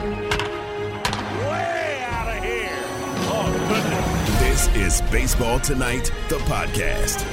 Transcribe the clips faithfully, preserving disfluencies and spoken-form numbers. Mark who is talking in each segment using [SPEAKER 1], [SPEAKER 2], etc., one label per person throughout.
[SPEAKER 1] Way out of here. Oh, goodness. This is Baseball Tonight, the podcast.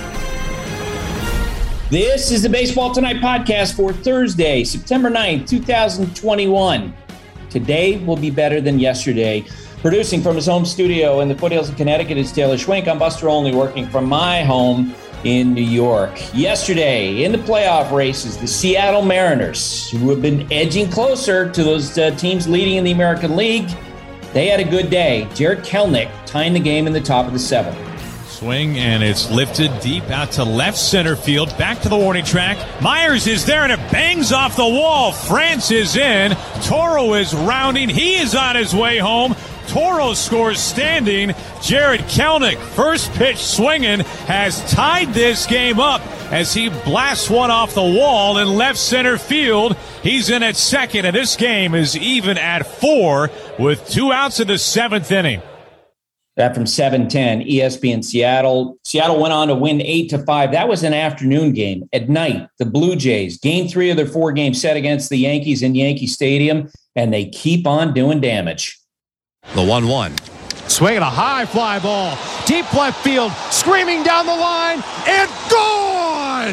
[SPEAKER 2] This is the Baseball Tonight podcast for Thursday, September ninth, twenty twenty-one. Today will be better than yesterday. Producing from his home studio in the foothills of Connecticut is Taylor Schwenk. I'm Buster Olney, working from my home in New York. Yesterday, in the playoff races, the Seattle Mariners, who have been edging closer to those uh, teams leading in the American League, they had a good day. Jarred Kelenic tying the game in the top of the seventh.
[SPEAKER 3] Swing, and it's lifted deep out to left center field. Back to the warning track. Myers is there, and it bangs off the wall. France is in. Toro is rounding. He is on his way home. Toro scores standing. Jarred Kelenic, first pitch swinging, has tied this game up as he blasts one off the wall in left center field. He's in at second, and this game is even at four with two outs in the seventh inning.
[SPEAKER 2] That from seven ten, E S P N Seattle. Seattle went on to win eight to five. That was an afternoon game. At night, the Blue Jays, game three of their four-game set against the Yankees in Yankee Stadium, and they keep on doing damage.
[SPEAKER 4] The one one.
[SPEAKER 5] Swinging a high fly ball. Deep left field. Screaming down the line. And gone!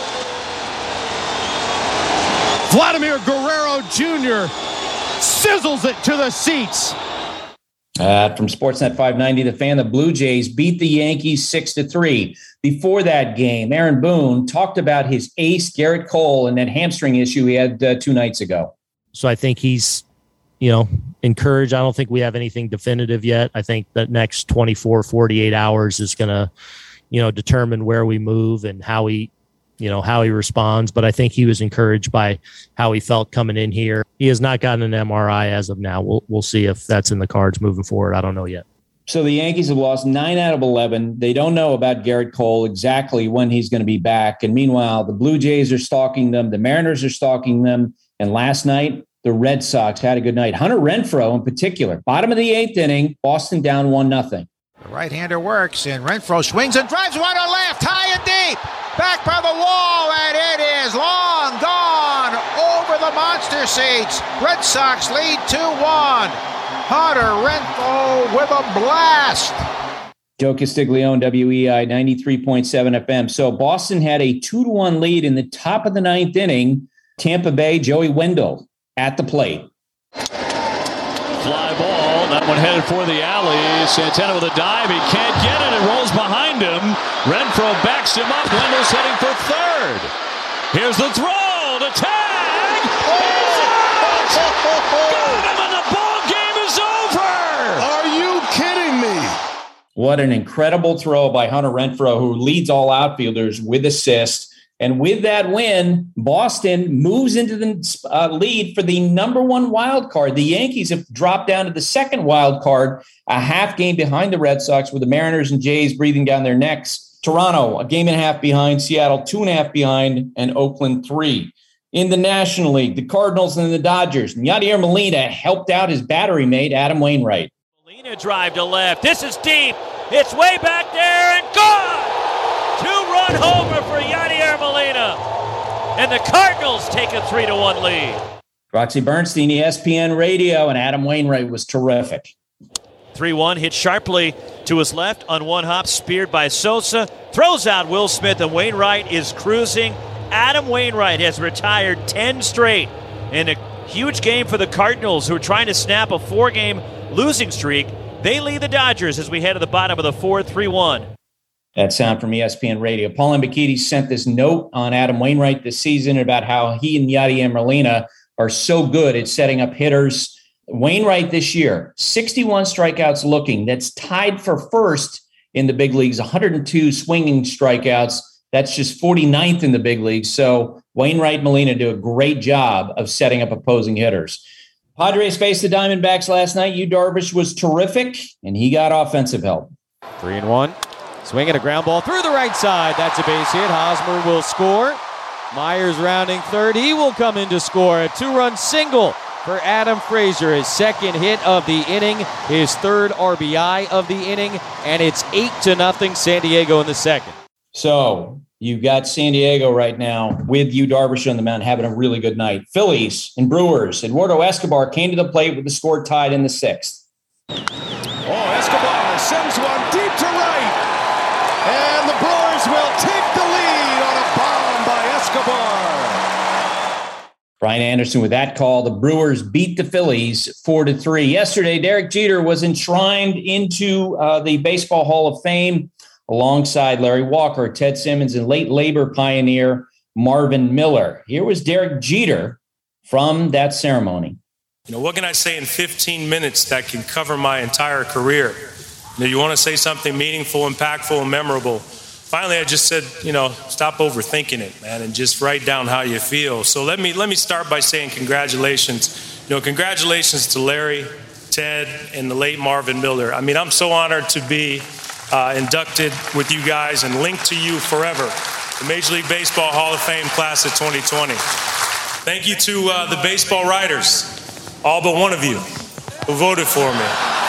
[SPEAKER 5] Vladimir Guerrero Junior sizzles it to the seats.
[SPEAKER 2] Uh, from Sportsnet five ninety, The Fan, the Blue Jays beat the Yankees six to three. Before that game, Aaron Boone talked about his ace, Gerrit Cole, and that hamstring issue he had uh, two nights ago.
[SPEAKER 6] So I think he's, you know, encouraged. I don't think we have anything definitive yet. I think that next twenty-four, forty-eight hours is going to, you know, determine where we move and how he, you know, how he responds. But I think he was encouraged by how he felt coming in here. He has not gotten an M R I as of now. We'll we'll see if that's in the cards moving forward. I don't know yet.
[SPEAKER 2] So the Yankees have lost nine out of eleven. They don't know about Gerrit Cole exactly when he's going to be back. And meanwhile, the Blue Jays are stalking them. The Mariners are stalking them. And last night, the Red Sox had a good night. Hunter Renfroe in particular. Bottom of the eighth inning, Boston down one nothing.
[SPEAKER 7] The right-hander works, and Renfroe swings and drives one to left, high and deep. Back by the wall, and it is long gone over the monster seats. Red Sox lead two one. Hunter Renfroe with a blast.
[SPEAKER 2] Joe Castiglione, W E I ninety-three point seven F M. So Boston had a two to one lead in the top of the ninth inning. Tampa Bay, Joey Wendell at the plate.
[SPEAKER 8] Fly ball. That one headed for the alley. Santana with a dive. He can't get it. It rolls behind him. Renfroe backs him up. Wendell's heading for third. Here's the throw. The tag. It's out. Got him, and the ball game is over.
[SPEAKER 1] Are you kidding me?
[SPEAKER 2] What an incredible throw by Hunter Renfroe, who leads all outfielders with assists. And with that win, Boston moves into the uh, lead for the number one wild card. The Yankees have dropped down to the second wild card, a half game behind the Red Sox, with the Mariners and Jays breathing down their necks. Toronto, a game and a half behind. Seattle, two and a half behind. And Oakland, three. In the National League, the Cardinals and the Dodgers. Yadier Molina helped out his battery mate, Adam Wainwright.
[SPEAKER 8] Molina drive to left. This is deep. It's way back there and gone. Two-run homer for Yadier Molina. And the Cardinals take a three to one lead.
[SPEAKER 2] Roxy Bernstein, E S P N Radio, and Adam Wainwright was terrific.
[SPEAKER 8] three one, hit sharply to his left on one hop, speared by Sosa. Throws out Will Smith, and Wainwright is cruising. Adam Wainwright has retired ten straight in a huge game for the Cardinals, who are trying to snap a four-game losing streak. They lead the Dodgers as we head to the bottom of the fourth, three one.
[SPEAKER 2] That sound from E S P N Radio. Paul Mbakiti sent this note on Adam Wainwright this season about how he and Yadier Molina are so good at setting up hitters. Wainwright this year, sixty-one strikeouts looking. That's tied for first in the big leagues, one hundred two swinging strikeouts. That's just forty-ninth in the big leagues. So Wainwright and Molina do a great job of setting up opposing hitters. Padres faced the Diamondbacks last night. Yu Darvish was terrific, and he got offensive help.
[SPEAKER 5] Three and one. Swinging a ground ball through the right side. That's a base hit. Hosmer will score. Myers rounding third. He will come in to score. A two-run single for Adam Frazier. His second hit of the inning. His third R B I of the inning. And it's eight to nothing San Diego in the second.
[SPEAKER 2] So You've got San Diego right now with Yu Darvish on the mound having a really good night. Phillies and Brewers. Eduardo Escobar came to the plate with the score tied in the sixth.
[SPEAKER 4] Oh, Escobar sends one deep to right. And the Brewers will take the lead on a bomb by Escobar.
[SPEAKER 2] Brian Anderson with that call. The Brewers beat the Phillies four to three. Yesterday, Derek Jeter was enshrined into uh, the Baseball Hall of Fame alongside Larry Walker, Ted Simmons, and late labor pioneer Marvin Miller. Here was Derek Jeter from that ceremony.
[SPEAKER 9] You know, what can I say in fifteen minutes that can cover my entire career? You know, you want to say something meaningful, impactful, and memorable. Finally, I just said, you know, stop overthinking it, man, and just write down how you feel. So let me let me start by saying congratulations. You know, congratulations to Larry, Ted, and the late Marvin Miller. I mean, I'm so honored to be uh, inducted with you guys and linked to you forever. The Major League Baseball Hall of Fame class of twenty twenty. Thank you to uh, the baseball writers, all but one of you, who voted for me.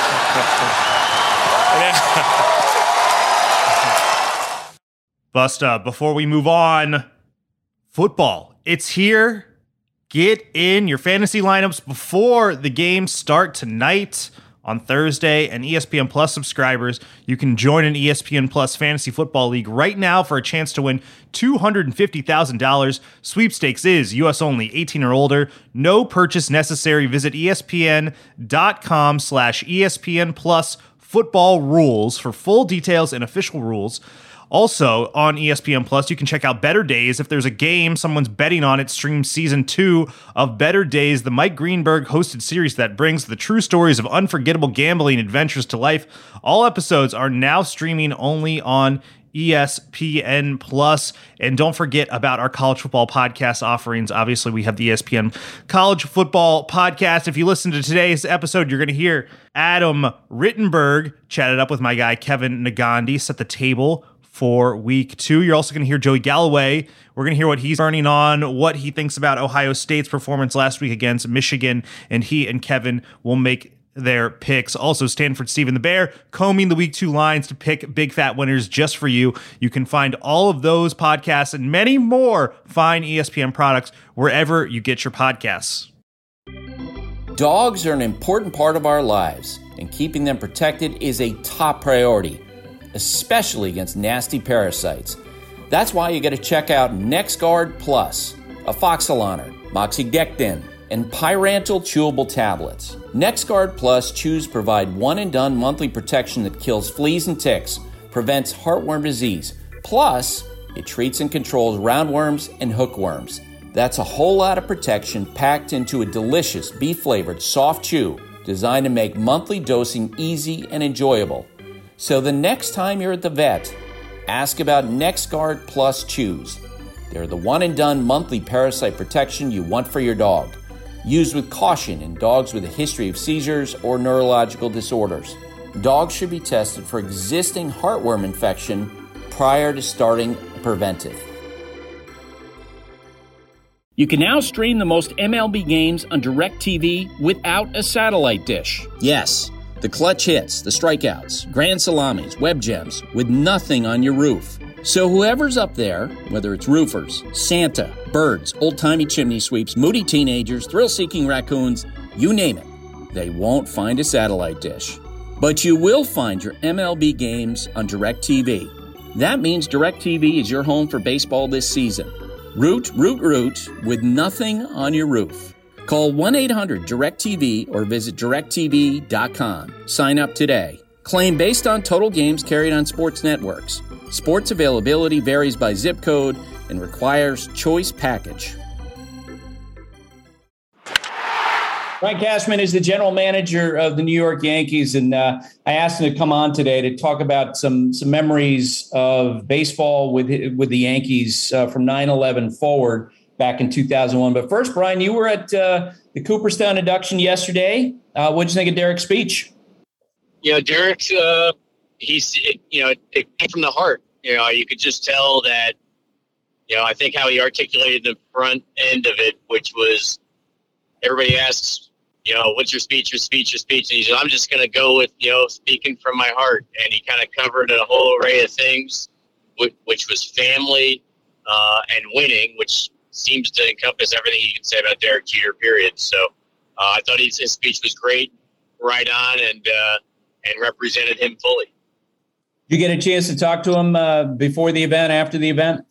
[SPEAKER 10] Busta, before we move on, football. It's here. Get in your fantasy lineups before the games start tonight on Thursday. And E S P N Plus subscribers, you can join an E S P N Plus Fantasy Football League right now for a chance to win two hundred fifty thousand dollars. Sweepstakes is U S only, eighteen or older. No purchase necessary. Visit espn.com slash ESPN Plus football rules for full details and official rules. Also, on E S P N Plus, you can check out Better Days. If there's a game someone's betting on, it streams season two of Better Days, the Mike Greenberg hosted series that brings the true stories of unforgettable gambling adventures to life. All episodes are now streaming only on E S P N Plus. And don't forget about our college football podcast offerings. Obviously, we have the E S P N College Football Podcast. If you listen to today's episode, you're going to hear Adam Rittenberg chatted up with my guy Kevin Nagandi, set the table for week two. You're also going to hear Joey Galloway. We're going to hear what he's burning on, what he thinks about Ohio State's performance last week against Michigan, and he and Kevin will make their picks. Also, Stanford Stephen the Bear combing the week two lines to pick big fat winners just for you. You can find all of those podcasts and many more fine E S P N products wherever you get your podcasts.
[SPEAKER 2] Dogs are an important part of our lives, and keeping them protected is a top priority, especially against nasty parasites. That's why you got to check out NexGard Plus, Afoxolaner, Moxidectin, and Pyrantel chewable tablets. NexGard Plus chews provide one-and-done monthly protection that kills fleas and ticks, prevents heartworm disease. Plus, it treats and controls roundworms and hookworms. That's a whole lot of protection packed into a delicious beef-flavored soft chew designed to make monthly dosing easy and enjoyable. So the next time you're at the vet, ask about NexGard Plus Chews. They're the one-and-done monthly parasite protection you want for your dog. Used with caution in dogs with a history of seizures or neurological disorders. Dogs should be tested for existing heartworm infection prior to starting preventive. You can now stream the most M L B games on DirecTV without a satellite dish. Yes. The clutch hits, the strikeouts, grand salamis, web gems, with nothing on your roof. So whoever's up there, whether it's roofers, Santa, birds, old-timey chimney sweeps, moody teenagers, thrill-seeking raccoons, you name it, they won't find a satellite dish. But you will find your M L B games on DirecTV. That means DirecTV is your home for baseball this season. Root, root, root, with nothing on your roof. Call one eight hundred direct T V or visit direct T V dot com. Sign up today. Claim based on total games carried on sports networks. Sports availability varies by zip code and requires choice package. Brian Cashman is the general manager of the New York Yankees, and uh, I asked him to come on today to talk about some some memories of baseball with with the Yankees uh, from nine eleven forward back in two thousand one. But first, Brian, you were at uh, the Cooperstown induction yesterday. Uh, what did you think of Derek's speech?
[SPEAKER 11] You know, Derek's, uh, he's, you know, it came from the heart. You know, you could just tell that, you know, I think how he articulated the front end of it, which was everybody asks, you know, what's your speech, your speech, your speech? And he said, I'm just going to go with, you know, speaking from my heart. And he kind of covered a whole array of things. which, which was family uh, and winning, which seems to encompass everything you can say about Derek Jeter, period. So uh, I thought his, his speech was great, right on, and uh, and represented him fully.
[SPEAKER 2] Did you get a chance to talk to him uh, before the event, after the event?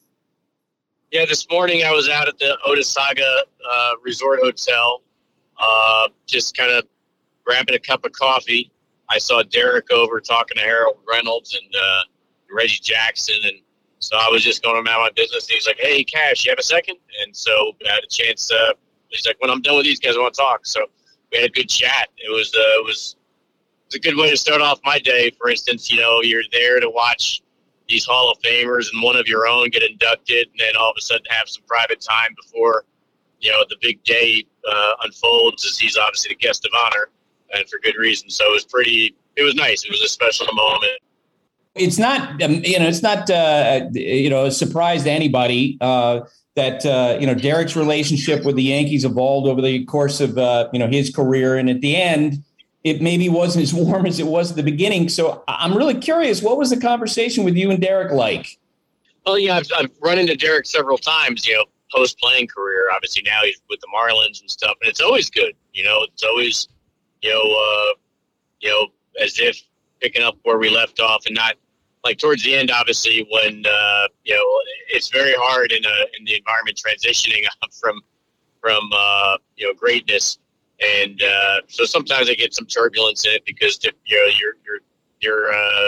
[SPEAKER 11] Yeah, this morning I was out at the Otesaga uh, Resort Hotel, uh, just kind of grabbing a cup of coffee. I saw Derek over talking to Harold Reynolds and uh, Reggie Jackson, and so I was just going about my business. And he's like, "Hey, Cash, you have a second?" And so I had a chance. Uh, he's like, "When I'm done with these guys, I want to talk." So we had a good chat. It was uh, it was it was a good way to start off my day. For instance, you know, you're there to watch these Hall of Famers and one of your own get inducted, and then all of a sudden have some private time before, you know, the big day uh, unfolds, as he's obviously the guest of honor, and for good reason. So it was pretty, it was nice. It was a special moment.
[SPEAKER 2] It's not, um, you know, it's not, uh, you know, a surprise to anybody uh, that, uh, you know, Derek's relationship with the Yankees evolved over the course of, uh, you know, his career. And at the end, it maybe wasn't as warm as it was at the beginning. So I'm really curious, what was the conversation with you and Derek like?
[SPEAKER 11] Well, yeah, I've, I've run into Derek several times, you know, post-playing career. Obviously now he's with the Marlins and stuff, and it's always good. You know, it's always, you know, uh, you know, as if picking up where we left off, and not like towards the end, obviously, when, uh, you know, it's very hard in a, in the environment transitioning from, from, uh, you know, greatness. And uh, so sometimes I get some turbulence in it because, you know, your your your uh,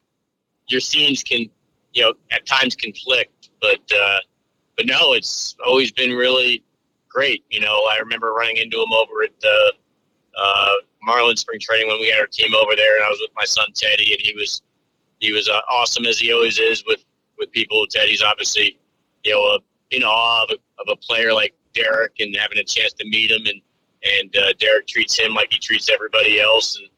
[SPEAKER 11] your scenes can, you know, at times conflict. But uh, but no, it's always been really great. You know, I remember running into him over at the uh, Marlins spring training when we had our team over there, and I was with my son Teddy, and he was he was uh, awesome, as he always is with with people. Teddy's obviously, you know, uh, in awe of a, of a player like Derek, and having a chance to meet him. And And uh, Derek treats him like he treats everybody else, and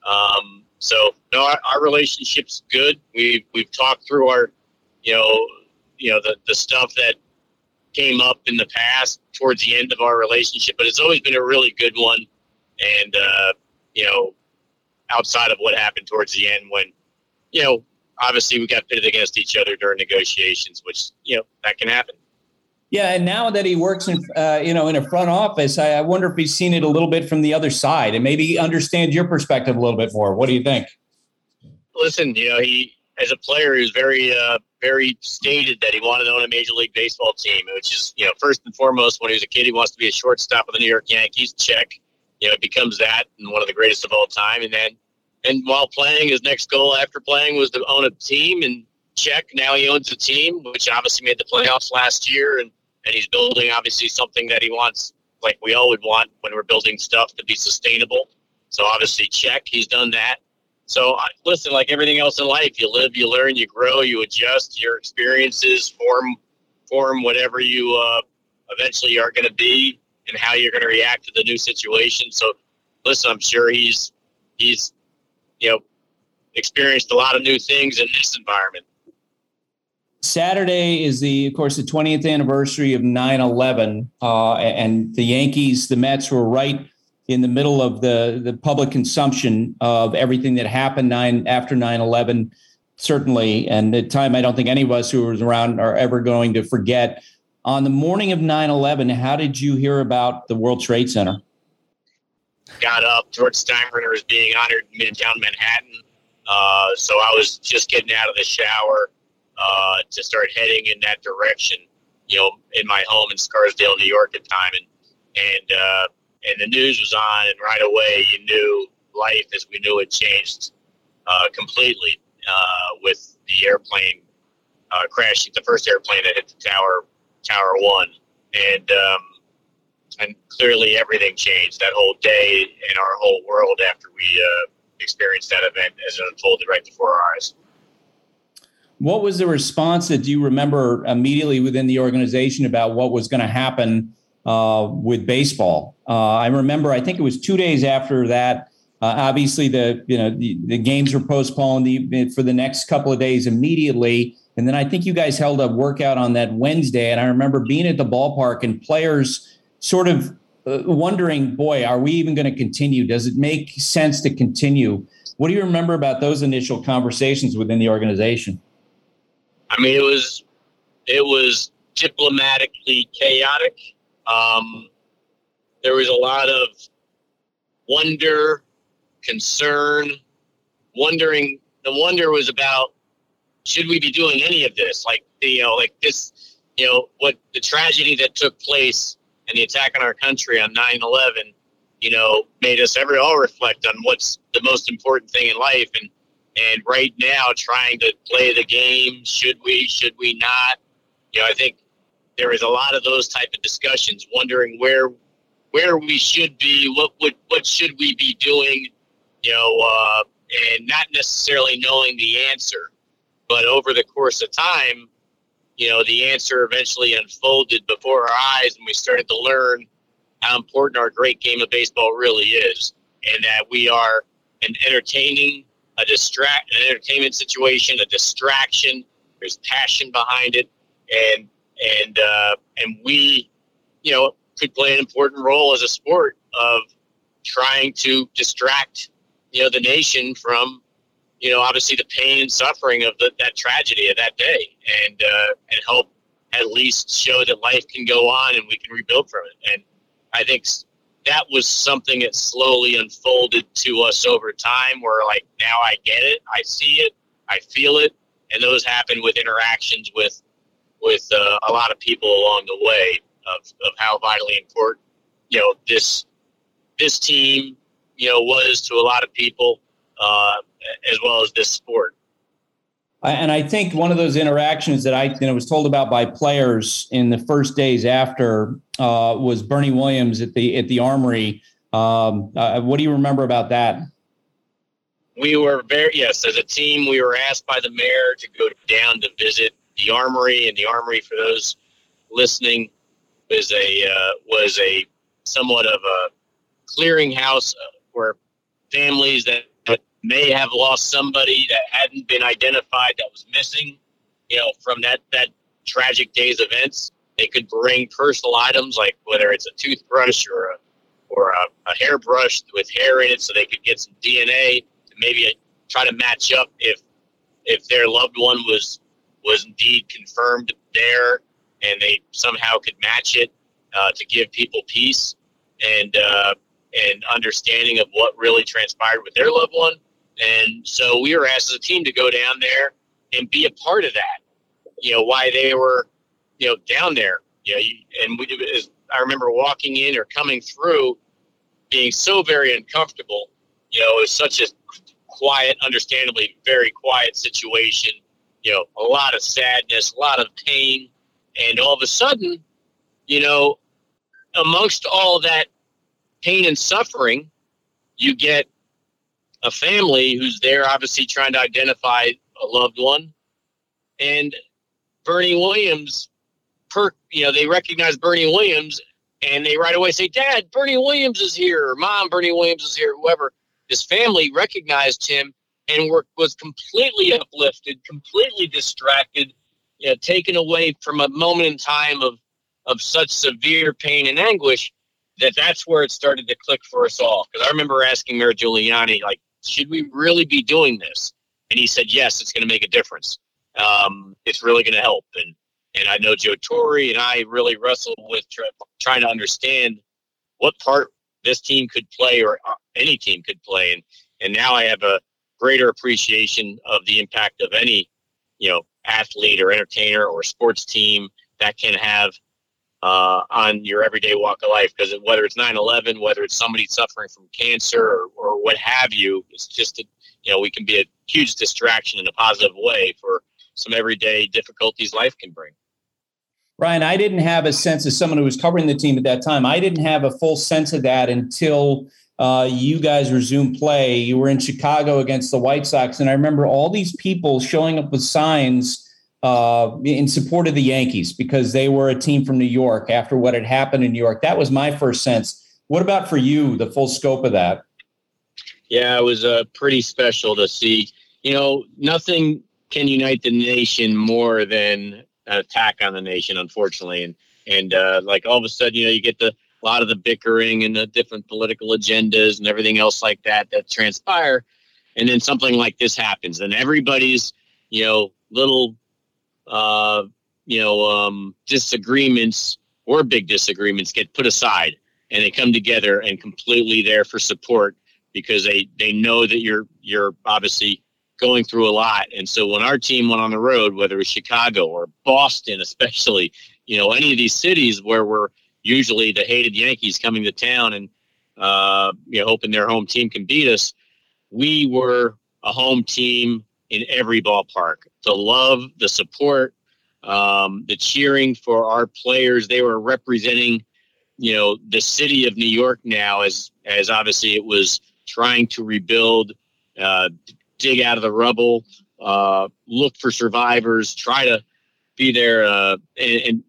[SPEAKER 11] um, so no, our, our relationship's good. We we've talked through our, you know, you know the the stuff that came up in the past towards the end of our relationship, but it's always been a really good one. And uh, you know, outside of what happened towards the end, when, you know, obviously we got pitted against each other during negotiations, which, you know, that can happen.
[SPEAKER 2] Yeah, and now that he works in, uh, you know, in a front office, I, I wonder if he's seen it a little bit from the other side and maybe understand your perspective a little bit more. What do you think?
[SPEAKER 11] Listen, you know, he, as a player, he was very, uh, very stated that he wanted to own a Major League Baseball team, which is, you know, first and foremost, when he was a kid, he wants to be a shortstop of the New York Yankees. Check. You know, it becomes that, and one of the greatest of all time. And then, and while playing, his next goal after playing was to own a team, and check. Now he owns a team, which obviously made the playoffs last year, and And he's building, obviously, something that he wants, like we all would want when we're building stuff, to be sustainable. So, obviously, check. He's done that. So, listen, like everything else in life, you live, you learn, you grow, you adjust. Your experiences form form whatever you uh, eventually are going to be and how you're going to react to the new situation. So, listen, I'm sure he's, he's, you know, experienced a lot of new things in this environment.
[SPEAKER 2] Saturday is the, of course, the twentieth anniversary of nine eleven, uh, and the Yankees, the Mets were right in the middle of the, the public consumption of everything that happened nine after nine eleven, certainly. And at the time, I don't think any of us who was around are ever going to forget. On the morning of nine eleven, how did you hear about the World Trade Center?
[SPEAKER 11] Got up. George Steinbrenner was being honored in Midtown Manhattan. Uh, so I was just getting out of the shower Uh, to start heading in that direction, you know, in my home in Scarsdale, New York at the time. And, and, uh, and the news was on, and right away you knew life as we knew it changed uh, completely uh, with the airplane uh, crashing, the first airplane that hit the tower, Tower One. And, um, and clearly everything changed that whole day in our whole world after we uh, experienced that event as it unfolded right before our eyes.
[SPEAKER 2] What was the response that you remember immediately within the organization about what was going to happen uh, with baseball? Uh, I remember, I think it was two days after that. Uh, obviously, the you know the, the games were postponed the, for the next couple of days immediately, and then I think you guys held a workout on that Wednesday. And I remember being at the ballpark and players sort of uh, wondering, "Boy, are we even going to continue? Does it make sense to continue?" What do you remember about those initial conversations within the organization?
[SPEAKER 11] I mean, it was it was diplomatically chaotic. Um, there was a lot of wonder, concern, wondering. The wonder was about, should we be doing any of this? Like, you know, like this, you know, what the tragedy that took place and the attack on our country on nine eleven, you know, made us every all reflect on what's the most important thing in life. And, and right now trying to play the game, should we, should we not? You know, I think there is a lot of those type of discussions, wondering where, where we should be, what would, what should we be doing, you know, uh, and not necessarily knowing the answer. But over the course of time, you know, the answer eventually unfolded before our eyes, and we started to learn how important our great game of baseball really is, and that we are an entertaining, a distract, an entertainment situation, a distraction. There's passion behind it, and and uh, and we, you know, could play an important role as a sport of trying to distract, you know, the nation from, you know, obviously the pain and suffering of the, that tragedy of that day, and uh, and help at least show that life can go on and we can rebuild from it. And I think that was something that slowly unfolded to us over time, where like, now I get it, I see it, I feel it, and those happen with interactions with with uh, a lot of people along the way of, of how vitally important, you know, this this team, you know, was to a lot of people, uh, as well as this sport.
[SPEAKER 2] And I think one of those interactions that I you know, was told about by players in the first days after uh, was Bernie Williams at the at the Armory. Um, uh, what do you remember about that?
[SPEAKER 11] We were very yes, as a team, we were asked by the mayor to go down to visit the Armory, and the Armory, for those listening, was a uh, was a somewhat of a clearinghouse where families that may have lost somebody that hadn't been identified, that was missing, you know, from that, that tragic day's events, they could bring personal items, like whether it's a toothbrush or a, or a, a hairbrush with hair in it, so they could get some D N A to maybe try to match up if, if their loved one was, was indeed confirmed there, and they somehow could match it, uh, to give people peace and, uh, and understanding of what really transpired with their loved one. And so we were asked as a team to go down there and be a part of that, you know, why they were, you know, down there, you know, and we, as I remember walking in or coming through being so very uncomfortable, you know, it was such a quiet, understandably very quiet situation, you know, a lot of sadness, a lot of pain. And all of a sudden, you know, amongst all that pain and suffering, you get a family who's there obviously trying to identify a loved one. And Bernie Williams, per, you know, they recognize Bernie Williams, and they right away say, "Dad, Bernie Williams is here," or "Mom, Bernie Williams is here," whoever. This family recognized him and were, was completely uplifted, completely distracted, you know, taken away from a moment in time of, of such severe pain and anguish, that that's where it started to click for us all. Because I remember asking Mayor Giuliani, like, should we really be doing this? And he said, yes, it's going to make a difference. Um, it's really going to help. And and I know Joe Torre and I really wrestled with try, trying to understand what part this team could play, or any team could play. And and now I have a greater appreciation of the impact of any, you know, athlete or entertainer or sports team that can have Uh, on your everyday walk of life, because whether it's nine eleven, whether it's somebody suffering from cancer or, or what have you, it's just, a, you know, we can be a huge distraction in a positive way for some everyday difficulties life can bring.
[SPEAKER 2] Ryan, I didn't have a sense, as someone who was covering the team at that time, I didn't have a full sense of that until uh, you guys resumed play. You were in Chicago against the White Sox, and I remember all these people showing up with signs Uh, in support of the Yankees because they were a team from New York after what had happened in New York. That was my first sense. What about for you, the full scope of that?
[SPEAKER 11] Yeah, it was uh, pretty special to see. You know, nothing can unite the nation more than an attack on the nation, unfortunately. And, and uh, like all of a sudden, you know, you get the, a lot of the bickering and the different political agendas and everything else like that that transpire. And then something like this happens, and everybody's, you know, little uh, you know, um, disagreements or big disagreements get put aside, and they come together and completely there for support because they, they know that you're you're obviously going through a lot. And so when our team went on the road, whether it was Chicago or Boston, especially, you know, any of these cities where we're usually the hated Yankees coming to town and uh, you know, hoping their home team can beat us, we were a home team in every ballpark. The love, the support, um, the cheering for our players. They were representing, you know, the city of New York now as, as obviously it was trying to rebuild, uh, dig out of the rubble, uh, look for survivors, try to be there. Uh, and, and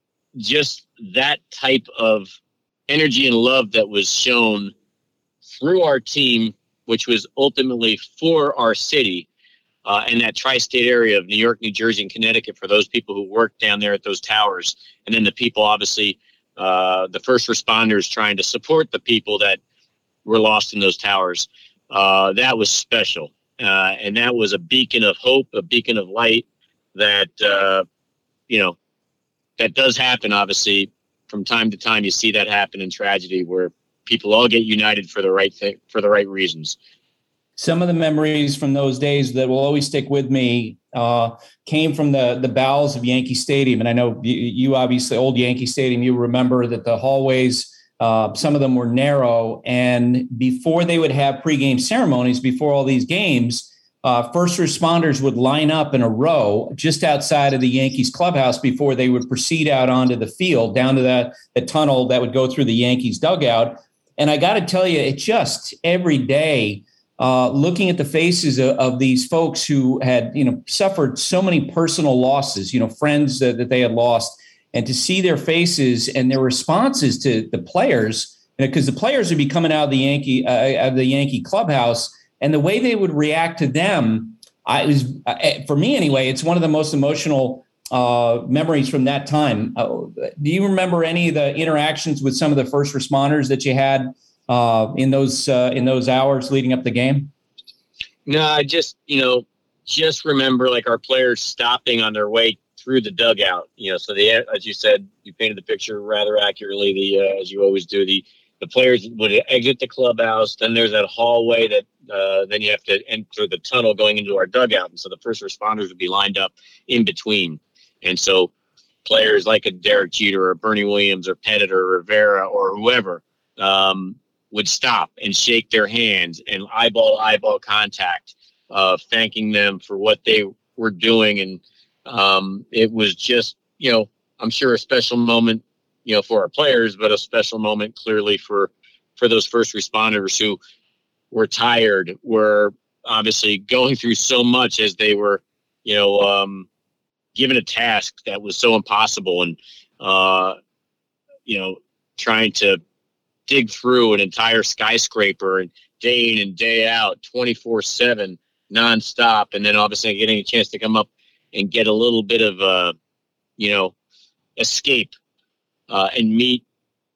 [SPEAKER 11] just that type of energy and love that was shown through our team, which was ultimately for our city uh, and that tri-state area of New York, New Jersey, and Connecticut for those people who worked down there at those towers. And then the people, obviously, uh, the first responders trying to support the people that were lost in those towers. Uh, that was special. Uh, and that was a beacon of hope, a beacon of light that, uh, you know, that does happen, obviously. From time to time, you see that happen in tragedy where people all get united for the right thing, for the right reasons.
[SPEAKER 2] Some of the memories from those days that will always stick with me uh, came from the the bowels of Yankee Stadium. And I know you, you obviously, old Yankee Stadium, you remember that the hallways, uh, some of them were narrow. And before they would have pregame ceremonies, before all these games, uh, first responders would line up in a row just outside of the Yankees clubhouse before they would proceed out onto the field, down to the, the tunnel that would go through the Yankees dugout. And I got to tell you, it just every day, uh, looking at the faces of, of these folks who had, you know, suffered so many personal losses, you know, friends that, that they had lost, and to see their faces and their responses to the players, because the players would be coming out of the Yankee, uh, out of the Yankee clubhouse, and the way they would react to them, I was, uh, for me anyway, it's one of the most emotional uh, memories from that time. Uh, do you remember any of the interactions with some of the first responders that you had uh, in those uh, in those hours leading up the game?
[SPEAKER 11] No, I just, you know, just remember like our players stopping on their way through the dugout. You know, so the, as you said, you painted the picture rather accurately. The uh, as you always do, the the players would exit the clubhouse. Then there's that hallway that uh, then you have to enter the tunnel going into our dugout. And so the first responders would be lined up in between. And so players like a Derek Jeter or Bernie Williams or Pettit or Rivera or whoever um, would stop and shake their hands and eyeball eyeball contact, uh, thanking them for what they were doing. And um, it was just, you know, I'm sure a special moment, you know, for our players, but a special moment clearly for, for those first responders who were tired, were obviously going through so much as they were, you know, um, given a task that was so impossible, and, uh, you know, trying to dig through an entire skyscraper and day in and day out, twenty-four seven nonstop. And then obviously getting a chance to come up and get a little bit of, uh, you know, escape uh, and meet,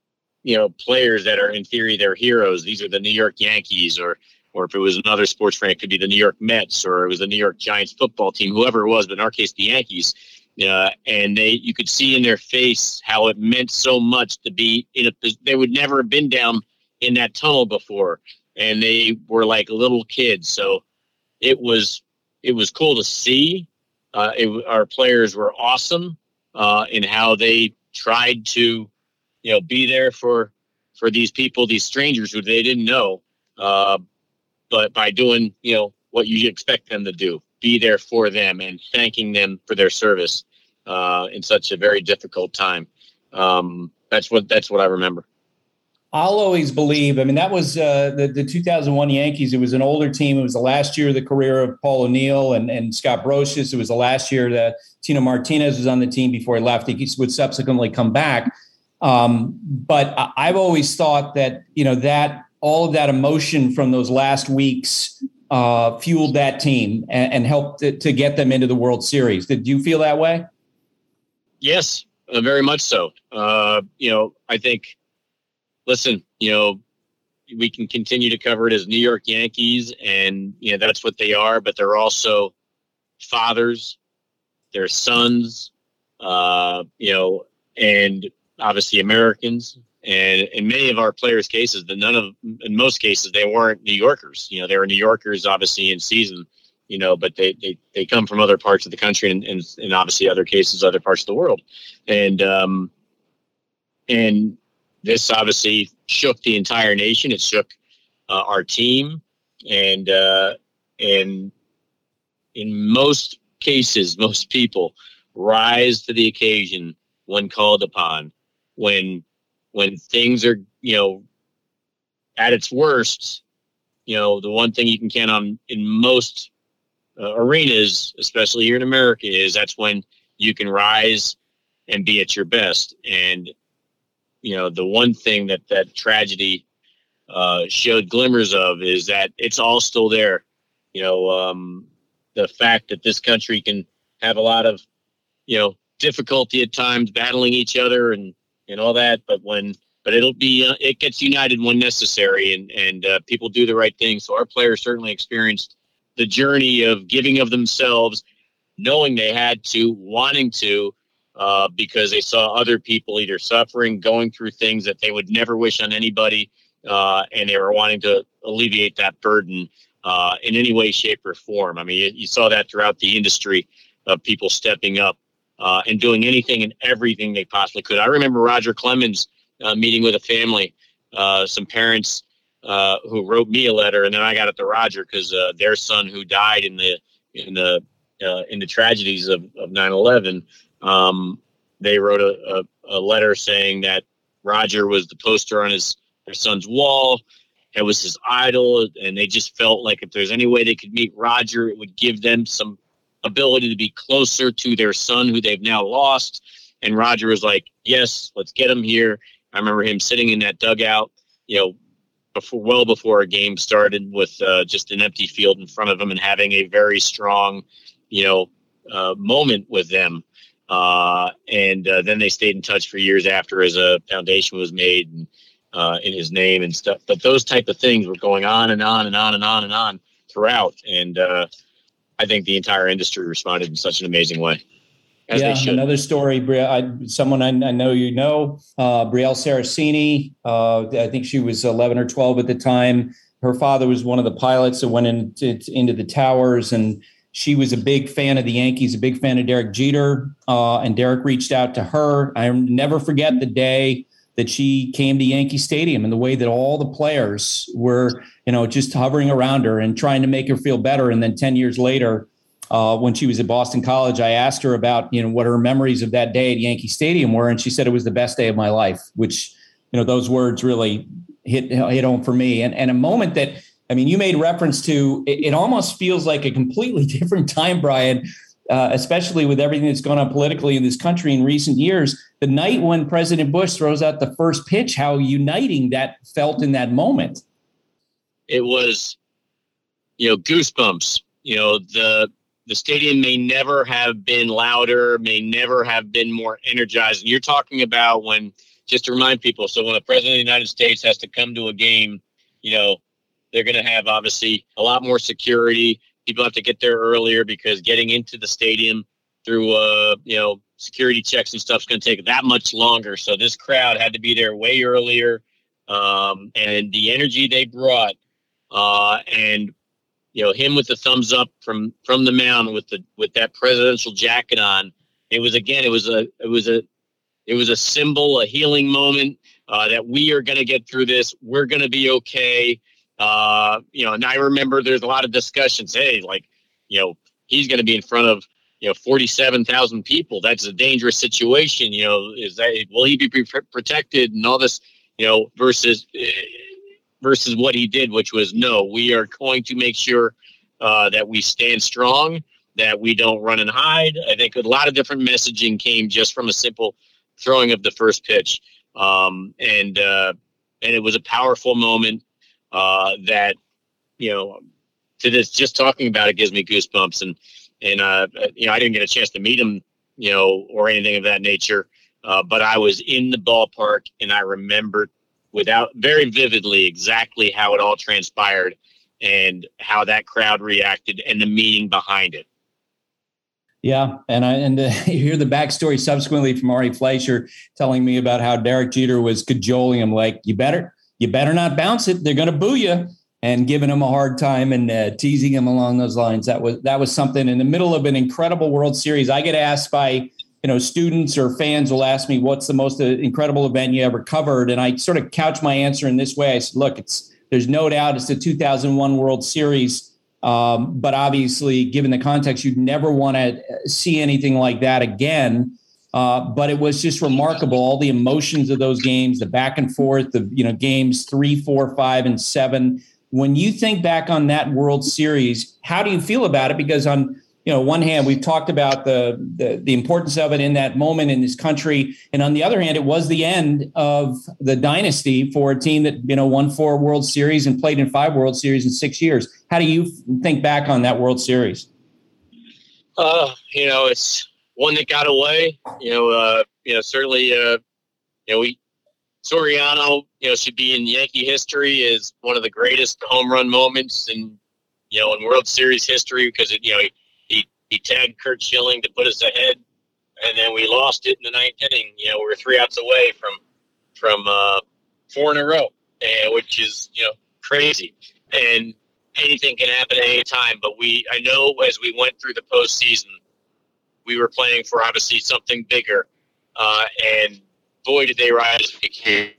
[SPEAKER 11] you know, players that are in theory, they're heroes. These are the New York Yankees, or, or if it was another sports franchise, it could be the New York Mets, or it was the New York Giants football team, whoever it was, but in our case, the Yankees. Uh, and they, you could see in their face how it meant so much to be in a, they would never have been down in that tunnel before. And they were like little kids. So it was, it was cool to see. Uh, it, our players were awesome uh, in how they tried to, you know, be there for, for these people, these strangers who they didn't know. Uh, but by doing, you know, what you expect them to do, be there for them and thanking them for their service uh, in such a very difficult time. Um, that's what, that's what I remember.
[SPEAKER 2] I'll always believe, I mean, that was uh, the, the two thousand one Yankees. It was an older team. It was the last year of the career of Paul O'Neill and, and Scott Brosius. It was the last year that Tino Martinez was on the team before he left. He would subsequently come back. Um, but I've always thought that, you know, that all of that emotion from those last weeks uh, fueled that team and, and helped to, to get them into the World Series. Did you feel that way?
[SPEAKER 11] Yes, uh, very much so. Uh, you know, I think, listen, you know, we can continue to cover it as New York Yankees, and, you know, that's what they are, but they're also fathers, their sons, uh, you know, and obviously Americans. And in many of our players' cases, the none of in most cases they weren't New Yorkers. You know, they were New Yorkers obviously in season, you know, but they they, they come from other parts of the country and, and, and obviously other cases, other parts of the world. And um, and this obviously shook the entire nation. It shook uh, our team. And uh, and in most cases, most people rise to the occasion when called upon. When when things are, you know, at its worst, you know, the one thing you can count on in most uh, arenas, especially here in America, is that's when you can rise and be at your best. And, you know, the one thing that that tragedy uh, showed glimmers of is that it's all still there. You know, um, the fact that this country can have a lot of, you know, difficulty at times battling each other and, and all that, but when, but it'll be, uh, it gets united when necessary, and, and uh, people do the right thing. So our players certainly experienced the journey of giving of themselves, knowing they had to, wanting to, uh, because they saw other people either suffering, going through things that they would never wish on anybody, uh, and they were wanting to alleviate that burden uh, in any way, shape, or form. I mean, you, you saw that throughout the industry of people stepping up uh, and doing anything and everything they possibly could. I remember Roger Clemens uh, meeting with a family, uh, some parents uh, who wrote me a letter, and then I got it to Roger because uh, their son who died in the in the uh, in the tragedies of, of nine eleven, um, they wrote a, a, a letter saying that Roger was the poster on his their son's wall. It was his idol, and they just felt like if there's any way they could meet Roger, it would give them some ability to be closer to their son who they've now lost. And Roger was like, yes, let's get him here. I remember him sitting in that dugout, you know, before, well before a game started, with uh, just an empty field in front of him and having a very strong, you know, uh, moment with them. Uh, and uh, then they stayed in touch for years after, as a foundation was made and, uh, in his name and stuff. But those type of things were going on and on and on and on and on throughout. And uh, I think the entire industry responded in such an amazing way. As
[SPEAKER 2] yeah,
[SPEAKER 11] they should.
[SPEAKER 2] Another story, Bri- I, someone I, I know you know, uh, Brielle Saraceni. Uh, I think she was eleven or twelve at the time. Her father was one of the pilots that went into, into the towers, and she was a big fan of the Yankees, a big fan of Derek Jeter, uh, and Derek reached out to her. I never forget the day that she came to Yankee Stadium and the way that all the players were, you know, just hovering around her and trying to make her feel better. And then ten years later, uh, when she was at Boston College, I asked her about, you know, what her memories of that day at Yankee Stadium were. And she said it was the best day of my life, which, you know, those words really hit, hit home for me. And, and a moment that, I mean, you made reference to, it, it almost feels like a completely different time, Brian, uh, especially with everything that's gone on politically in this country in recent years. The night when President Bush throws out the first pitch, how uniting that felt in that moment.
[SPEAKER 11] It was, you know, goosebumps. You know, the the stadium may never have been louder, may never have been more energized. And you're talking about when, just to remind people, so when the President of the United States has to come to a game, you know, they're going to have obviously a lot more security. People have to get there earlier because getting into the stadium through, uh, you know, security checks and stuff is going to take that much longer. So this crowd had to be there way earlier. Um, and the energy they brought, uh, and, you know, him with the thumbs up from, from the mound with the, with that presidential jacket on, it was, again, it was a, it was a, it was a symbol, a healing moment, uh, that we are going to get through this. We're going to be okay. Uh, you know, and I remember there's a lot of discussions. Hey, like, you know, he's going to be in front of, you know, forty-seven thousand people. That's a dangerous situation. You know, is that, will he be pre- protected and all this, you know, versus, uh, versus what he did, which was, no, we are going to make sure uh, that we stand strong, that we don't run and hide. I think a lot of different messaging came just from a simple throwing of the first pitch. Um, and, uh, and it was a powerful moment uh, that, you know, to this, just talking about it gives me goosebumps. And, and, uh, you know, I didn't get a chance to meet him, you know, or anything of that nature. Uh, but I was in the ballpark and I remembered without very vividly exactly how it all transpired and how that crowd reacted and the meaning behind it.
[SPEAKER 2] Yeah, and I and uh, you hear the backstory subsequently from Ari Fleischer telling me about how Derek Jeter was cajoling him, like, you better, you better not bounce it. They're going to boo you, and giving him a hard time and uh, teasing him along those lines. That was that was something in the middle of an incredible World Series. I get asked by, you know, students or fans will ask me, what's the most uh, incredible event you ever covered? And I sort of couch my answer in this way. I said, look, it's there's no doubt it's the two thousand one World Series. Um, but obviously, given the context, you'd never want to see anything like that again. Uh, but it was just remarkable, all the emotions of those games, the back and forth, the you know games three, four, five, and seven. When you think back on that World Series, how do you feel about it? Because on you know one hand, we've talked about the, the the importance of it in that moment in this country, and on the other hand, it was the end of the dynasty for a team that you know won four World Series and played in five World Series in six years. How do you think back on that World Series?
[SPEAKER 11] Uh, you know, it's one that got away. You know, uh, you know, certainly, uh, you know, we Soriano, you know, should be in Yankee history as one of the greatest home run moments in, you know, in World Series history because it, you know, he, he he tagged Curt Schilling to put us ahead, and then we lost it in the ninth inning. You know, we were three outs away from from uh, four in a row, and which is you know crazy. And anything can happen at any time, but we I know as we went through the postseason, we were playing for obviously something bigger, uh, and boy did they rise to the occasion.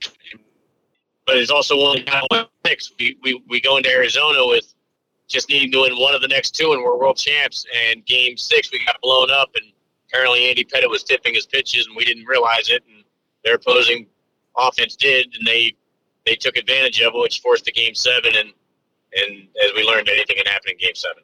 [SPEAKER 11] But it's also one kind of six. We, we we go into Arizona with just needing to win one of the next two, and we're world champs. And game six, we got blown up, and apparently Andy Pettitte was tipping his pitches, and we didn't realize it. And their opposing offense did, and they they took advantage of it, which forced the game seven. And and as we learned, anything can happen in game seven.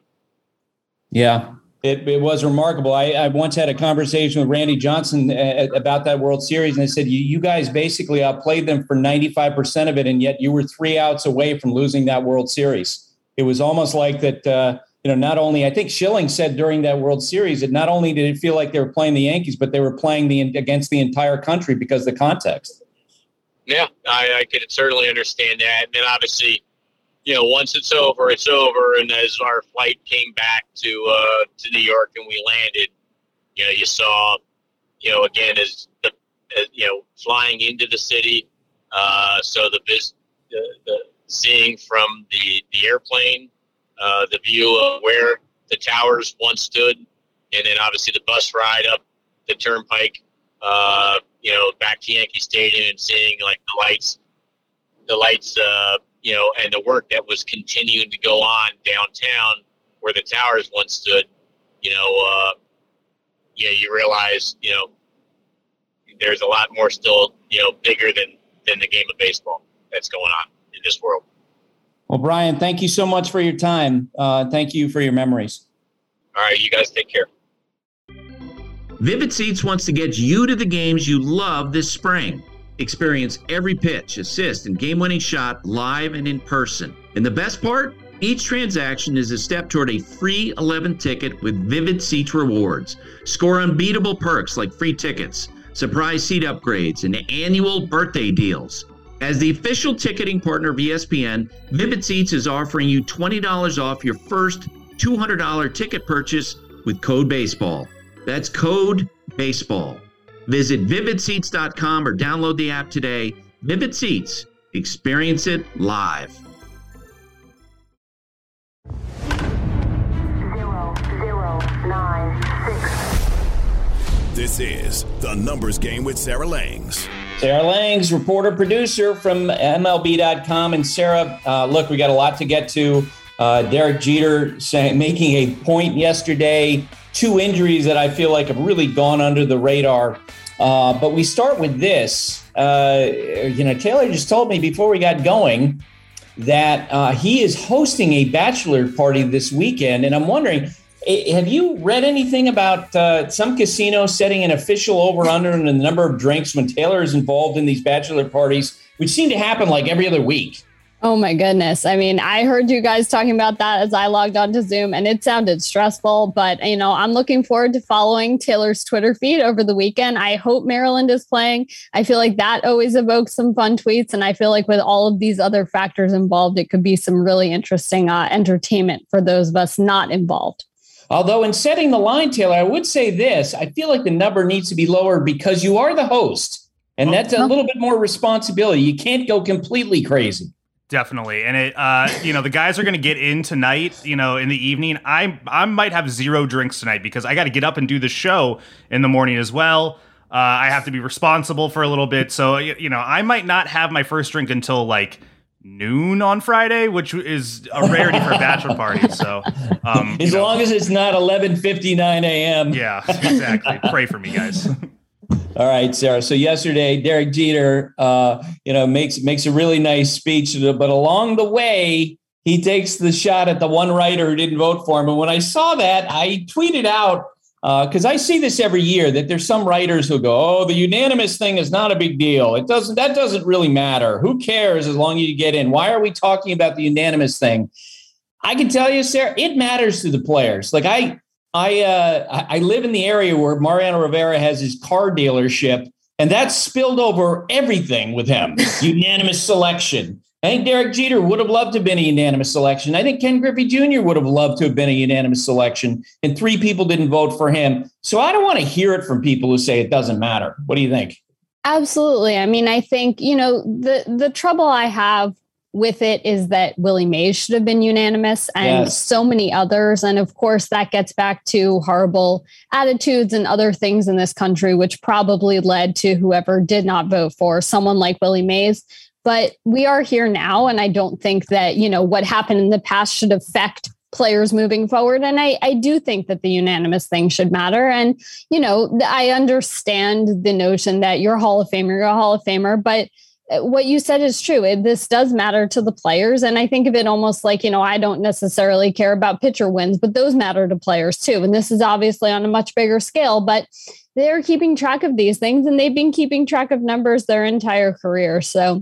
[SPEAKER 2] Yeah, it, it was remarkable. I, I once had a conversation with Randy Johnson uh, about that World Series, and I said, you, you guys basically outplayed them for ninety-five percent of it, and yet you were three outs away from losing that World Series. It was almost like that, uh, you know, not only, I think Schilling said during that World Series that not only did it feel like they were playing the Yankees, but they were playing the against the entire country because of the context.
[SPEAKER 11] Yeah, I, I could certainly understand that. And then obviously, you know, once it's over, it's over. And as our flight came back to uh, to New York and we landed, you know, you saw, you know, again, as the, as, you know, flying into the city. Uh, so the, the, the seeing from the, the airplane, uh, the view of where the towers once stood, and then obviously the bus ride up the turnpike, uh, you know, back to Yankee Stadium and seeing like the lights, the lights, uh, you know, and the work that was continuing to go on downtown where the towers once stood, you know, uh, you know, you realize, you know, there's a lot more still, you know, bigger than, than the game of baseball that's going on in this world.
[SPEAKER 2] Well, Brian, thank you so much for your time. Uh, thank you for your memories.
[SPEAKER 11] All right, you guys take care.
[SPEAKER 12] Vivid Seats wants to get you to the games you love this spring. Experience every pitch, assist, and game-winning shot live and in person. And the best part? Each transaction is a step toward a free eleventh ticket with Vivid Seats rewards. Score unbeatable perks like free tickets, surprise seat upgrades, and annual birthday deals. As the official ticketing partner of E S P N, Vivid Seats is offering you twenty dollars off your first two hundred dollars ticket purchase with code BASEBALL. That's code BASEBALL. Visit vivid seats dot com or download the app today. Vivid Seats. Experience it live.
[SPEAKER 13] Zero, zero, nine, six.
[SPEAKER 1] This is The Numbers Game with Sarah Langs.
[SPEAKER 2] Sarah Langs, reporter, producer from M L B dot com. And Sarah, uh, look, we got a lot to get to. Uh, Derek Jeter saying, making a point yesterday. Two injuries that I feel like have really gone under the radar. Uh, but we start with this. Uh, you know, Taylor just told me before we got going that uh, he is hosting a bachelor party this weekend. And I'm wondering, have you read anything about uh, some casino setting an official over-under in the number of drinks when Taylor is involved in these bachelor parties, which seem to happen like every other week?
[SPEAKER 14] Oh, my goodness. I mean, I heard you guys talking about that as I logged on to Zoom, and it sounded stressful. But, you know, I'm looking forward to following Taylor's Twitter feed over the weekend. I hope Maryland is playing. I feel like that always evokes some fun tweets. And I feel like with all of these other factors involved, it could be some really interesting uh, entertainment for those of us not involved.
[SPEAKER 2] Although in setting the line, Taylor, I would say this. I feel like the number needs to be lower because you are the host, and that's a little bit more responsibility. You can't go completely crazy.
[SPEAKER 10] Definitely. And it, uh, you know, the guys are going to get in tonight, you know, in the evening. I I might have zero drinks tonight because I got to get up and do the show in the morning as well. Uh, I have to be responsible for a little bit. So, you know, I might not have my first drink until like noon on Friday, which is a rarity for a bachelor party. So, um,
[SPEAKER 2] as
[SPEAKER 10] you know,
[SPEAKER 2] long as it's not eleven fifty-nine a.m.
[SPEAKER 10] Yeah, exactly. Pray for me, guys.
[SPEAKER 2] All right, Sarah. So yesterday, Derek Jeter, uh, you know, makes makes a really nice speech, but along the way, he takes the shot at the one writer who didn't vote for him. And when I saw that, I tweeted out, because uh, I see this every year, that there's some writers who go, "Oh, the unanimous thing is not a big deal. It doesn't. That doesn't really matter. Who cares as long as you get in? Why are we talking about the unanimous thing?" I can tell you, Sarah, it matters to the players. Like I. I uh, I live in the area where Mariano Rivera has his car dealership, and that's spilled over everything with him. Unanimous selection. I think Derek Jeter would have loved to have been a unanimous selection. I think Ken Griffey Junior would have loved to have been a unanimous selection, and three people didn't vote for him. So I don't want to hear it from people who say it doesn't matter. What do you think?
[SPEAKER 14] Absolutely. I mean, I think, you know, the the trouble I have with it is that Willie Mays should have been unanimous and yes. so many others. And of course, that gets back to horrible attitudes and other things in this country, which probably led to whoever did not vote for someone like Willie Mays. But we are here now. And I don't think that, you know, what happened in the past should affect players moving forward. And I, I do think that the unanimous thing should matter. And, you know, I understand the notion that you're a Hall of Famer, you're a Hall of Famer, but what you said is true. It, this does matter to the players. And I think of it almost like, you know, I don't necessarily care about pitcher wins, but those matter to players too. And this is obviously on a much bigger scale, but they're keeping track of these things and they've been keeping track of numbers their entire career. So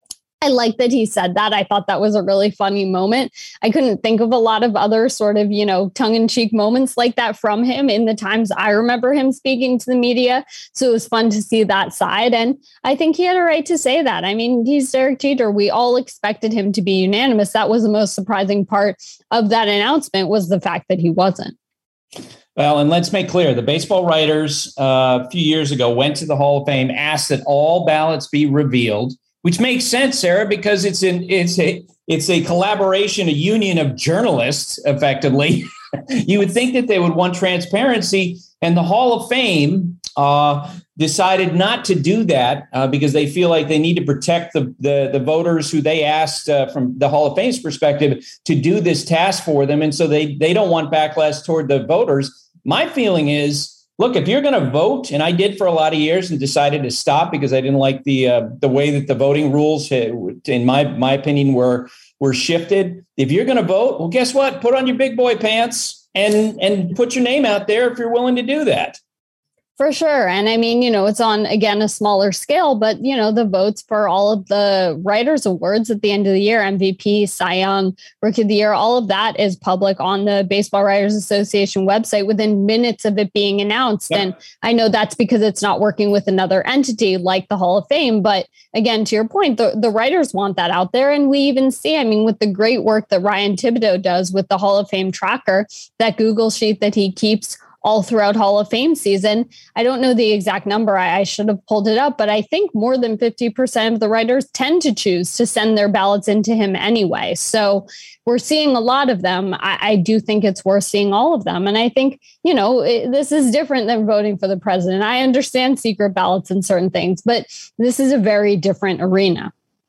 [SPEAKER 14] I like that he said that. I thought that was a really funny moment. I couldn't think of a lot of other sort of, you know, tongue-in-cheek moments like that from him in the times I remember him speaking to the media. So it was fun to see that side. And I think he had a right to say that. I mean, he's Derek Jeter. We all expected him to be unanimous. That was the most surprising part of that announcement, was the fact that he wasn't.
[SPEAKER 2] Well, and let's make clear, the baseball writers uh, a few years ago went to the Hall of Fame, asked that all ballots be revealed, which makes sense, Sarah, because it's an it's a it's a collaboration, a union of journalists, effectively. You would think that they would want transparency, and the Hall of Fame uh, decided not to do that uh, because they feel like they need to protect the the, the voters who they asked uh, from the Hall of Fame's perspective to do this task for them, and so they they don't want backlash toward the voters. My feeling is, look, if you're going to vote, and I did for a lot of years and decided to stop because I didn't like the uh, the way that the voting rules, in my my opinion, were were shifted. If you're going to vote, well, guess what? Put on your big boy pants and and put your name out there if you're willing to do that.
[SPEAKER 14] For sure. And I mean, you know, it's on, again, a smaller scale, but, you know, the votes for all of the writers' awards at the end of the year, M V P, Cy Young, Rookie of the Year, all of that is public on the Baseball Writers Association website within minutes of it being announced. Yep. And I know that's because it's not working with another entity like the Hall of Fame. But again, to your point, the, the writers want that out there. And we even see, I mean, with the great work that Ryan Thibodeau does with the Hall of Fame tracker, that Google sheet that he keeps all throughout Hall of Fame season. I don't know the exact number. I, I should have pulled it up, but I think more than fifty percent of the writers tend to choose to send their ballots into him anyway. So we're seeing a lot of them. I, I do think it's worth seeing all of them. And I think, you know, it, this is different than voting for the president. I understand secret ballots and certain things, but this is a very different arena.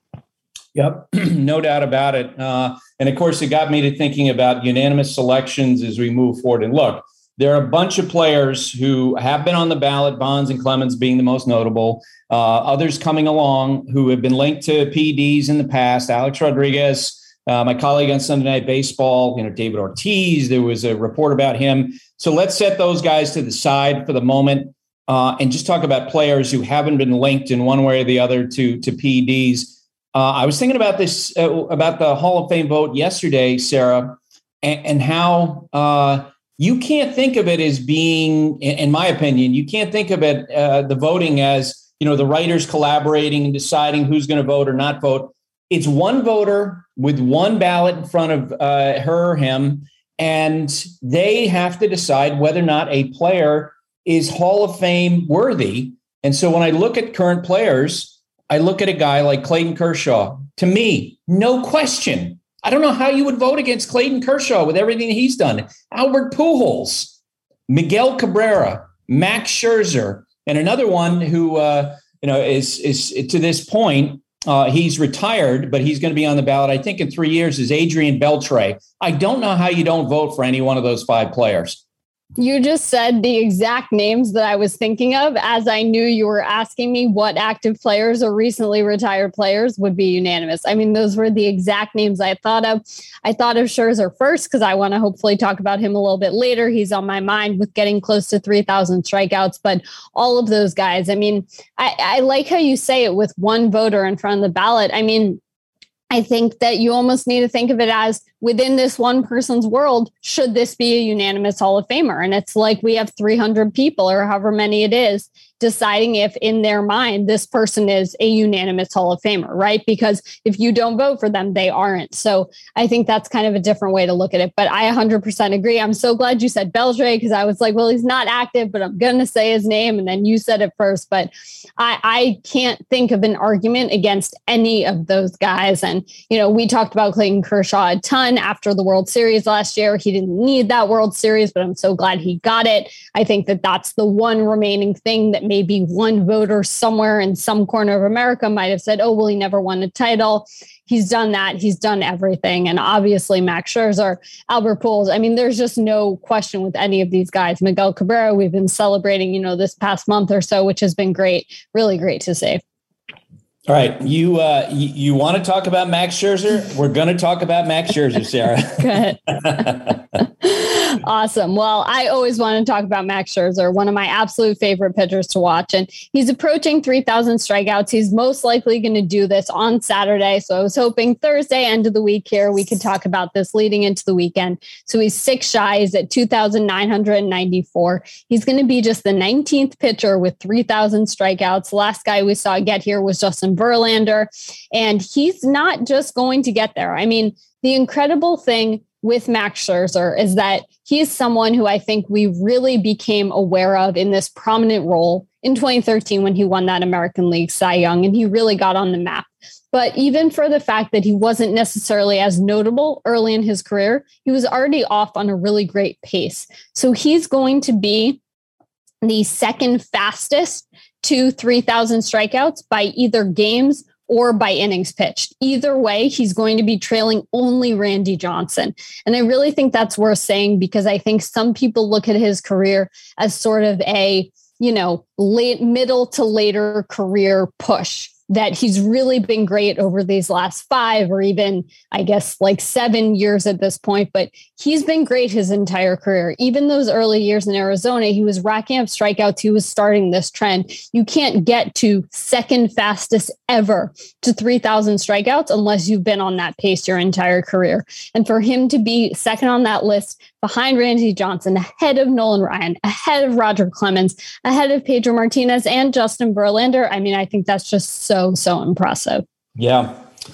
[SPEAKER 2] Yep, no doubt about it. Uh, and of course, it got me to thinking about unanimous selections as we move forward. And look, there are a bunch of players who have been on the ballot, Bonds and Clemens being the most notable. Uh, others coming along who have been linked to P Ds in the past. Alex Rodriguez, uh, my colleague on Sunday Night Baseball, you know, David Ortiz, there was a report about him. So let's set those guys to the side for the moment uh, and just talk about players who haven't been linked in one way or the other to, to P Ds. Uh, I was thinking about this, uh, about the Hall of Fame vote yesterday, Sarah, and, and how uh, you can't think of it as being, in my opinion, you can't think of it, uh, the voting as, you know, the writers collaborating and deciding who's going to vote or not vote. It's one voter with one ballot in front of uh, her or him. and they have to decide whether or not a player is Hall of Fame worthy. And so when I look at current players, I look at a guy like Clayton Kershaw. To me, no question. I don't know how you would vote against Clayton Kershaw with everything he's done. Albert Pujols, Miguel Cabrera, Max Scherzer, and another one who uh, you know is is to this point uh, he's retired, but he's going to be on the ballot. I think in three years is Adrian Beltre. I don't know how you don't vote for any one of those five players.
[SPEAKER 14] You just said the exact names that I was thinking of as I knew you were asking me what active players or recently retired players would be unanimous. I mean, those were the exact names I thought of. I thought of Scherzer first because I want to hopefully talk about him a little bit later. He's on my mind with getting close to three thousand strikeouts, but all of those guys, I mean, I, I like how you say it with one voter in front of the ballot. I mean, I think that you almost need to think of it as within this one person's world, should this be a unanimous Hall of Famer? And it's like we have three hundred people or however many it is deciding if in their mind this person is a unanimous Hall of Famer, right? Because if you don't vote for them, they aren't. So I think that's kind of a different way to look at it. But I one hundred percent agree. I'm so glad you said Beltre because I was like, well, he's not active, but I'm going to say his name. And then you said it first. But I, I can't think of an argument against any of those guys. And, you know, we talked about Clayton Kershaw a ton after the World Series last year. He didn't need that World Series, but I'm so glad he got it. I think that that's the one remaining thing that maybe one voter somewhere in some corner of America might have said, oh, well, he never won a title. He's done that. He's done everything. And obviously Max Scherzer, Albert Pujols. I mean, there's just no question with any of these guys. Miguel Cabrera, we've been celebrating, you know, this past month or so, which has been great. Really great to see.
[SPEAKER 2] All right. You uh, you, you want to talk about Max Scherzer? We're going to talk about Max Scherzer, Sarah.
[SPEAKER 14] Good. Awesome. Well, I always want to talk about Max Scherzer, one of my absolute favorite pitchers to watch. And he's approaching three thousand strikeouts. He's most likely going to do this on Saturday. So I was hoping Thursday, end of the week here, we could talk about this leading into the weekend. So he's six shy. He's at two thousand nine hundred ninety-four. He's going to be just the nineteenth pitcher with three thousand strikeouts. The last guy we saw get here was Justin Verlander. And he's not just going to get there. I mean, the incredible thing with Max Scherzer is that he is someone who I think we really became aware of in this prominent role in twenty thirteen when he won that American League Cy Young, and he really got on the map. But even for the fact that he wasn't necessarily as notable early in his career, he was already off on a really great pace. So he's going to be the second fastest to three thousand strikeouts by either games or by innings pitched. Either way, he's going to be trailing only Randy Johnson. And I really think that's worth saying because I think some people look at his career as sort of a, you know, late middle to later career push. That he's really been great over these last five or even, I guess, like seven years at this point. But he's been great his entire career. Even those early years in Arizona, he was racking up strikeouts. He was starting this trend. You can't get to second fastest ever to three thousand strikeouts unless you've been on that pace your entire career. And for him to be second on that list behind Randy Johnson, ahead of Nolan Ryan, ahead of Roger Clemens, ahead of Pedro Martinez and Justin Verlander, I mean, I think that's just so So, so impressive.
[SPEAKER 2] Yeah,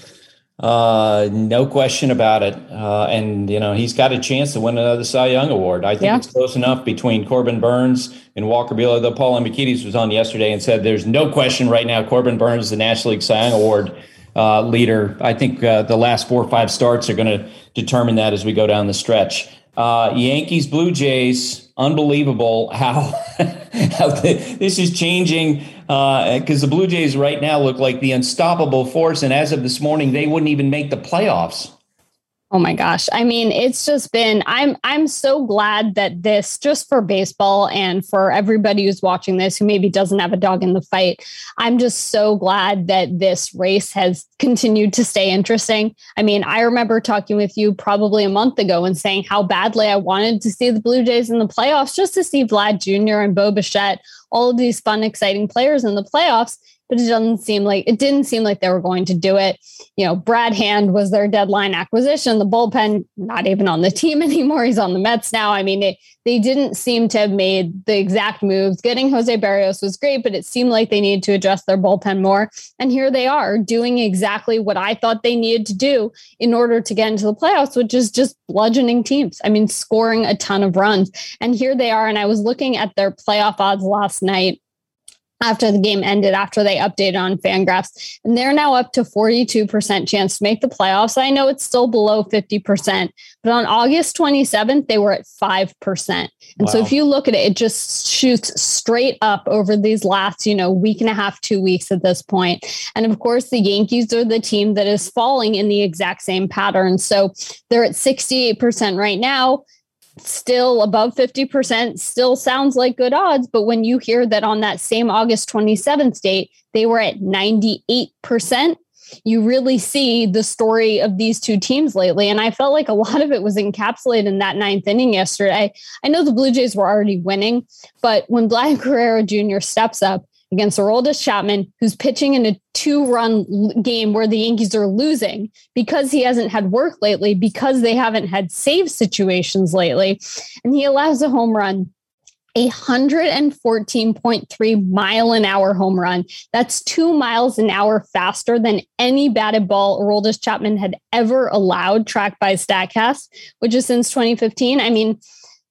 [SPEAKER 2] uh, no question about it. Uh, and, you know, he's got a chance to win another Cy Young Award. I think yeah. it's close enough between Corbin Burns and Walker Buehler. Though Paul Lambikides was on yesterday and said there's no question right now Corbin Burns is the National League Cy Young Award uh, leader. I think uh, the last four or five starts are going to determine that as we go down the stretch. Uh, Yankees, Blue Jays, unbelievable how, how the, this is changing because uh, the Blue Jays right now look like the unstoppable force. And as of this morning, they wouldn't even make the playoffs.
[SPEAKER 14] Oh my gosh. I mean, it's just been, I'm, I'm so glad that this, just for baseball and for everybody who's watching this, who maybe doesn't have a dog in the fight, I'm just so glad that this race has continued to stay interesting. I mean, I remember talking with you probably a month ago and saying how badly I wanted to see the Blue Jays in the playoffs, just to see Vlad Junior and Bo Bichette, all of these fun, exciting players in the playoffs. but it doesn't seem like it didn't seem like they were going to do it. You know, Brad Hand was their deadline acquisition. The bullpen, not even on the team anymore. He's on the Mets now. I mean, it, they didn't seem to have made the exact moves. Getting Jose Barrios was great, but it seemed like they needed to adjust their bullpen more. And here they are doing exactly what I thought they needed to do in order to get into the playoffs, which is just bludgeoning teams. I mean, scoring a ton of runs. And here they are. And I was looking at their playoff odds last night after the game ended, after they updated on Fangraphs, and they're now up to forty-two percent chance to make the playoffs. I know it's still below fifty percent, but on August twenty-seventh, they were at five percent. And wow. So if you look at it, it just shoots straight up over these last, you know, week and a half, two weeks at this point. And of course, the Yankees are the team that is falling in the exact same pattern. So they're at sixty-eight percent right now. Still above fifty percent, still sounds like good odds. But when you hear that on that same August twenty-seventh date, they were at ninety-eight percent, you really see the story of these two teams lately. And I felt like a lot of it was encapsulated in that ninth inning yesterday. I know the Blue Jays were already winning, but when Vlad Guerrero Junior steps up against Aroldis Chapman, who's pitching in a two-run game where the Yankees are losing because he hasn't had work lately, because they haven't had save situations lately, and he allows a home run, a one hundred fourteen point three mile an hour home run. That's two miles an hour faster than any batted ball Aroldis Chapman had ever allowed, tracked by StatCast, which is since twenty fifteen. I mean,